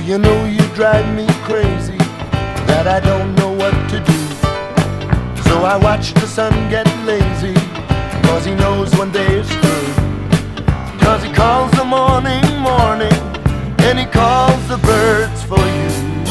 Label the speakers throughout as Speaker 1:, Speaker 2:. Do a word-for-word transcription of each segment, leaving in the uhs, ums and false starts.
Speaker 1: You know you drive me crazy, that I don't know what to do. So I watch the sun get lazy, cause he knows one day is through. Cause he calls the morning, morning, and he calls the birds for you.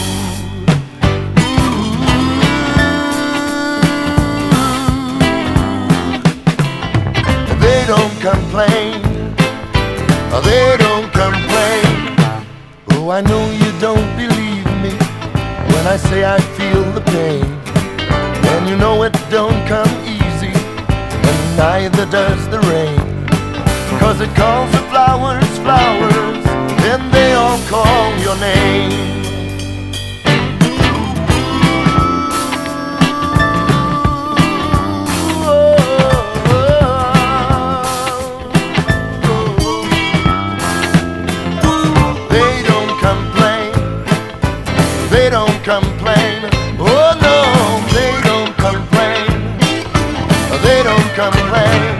Speaker 1: They don't complain, they don't complain. Oh, I know you don't believe me when I say I feel the pain. And you know it don't come easy, and neither does the rain. Cause it calls the flowers, flowers, and they all call your name. They don't complain, oh no, they don't complain, they don't complain.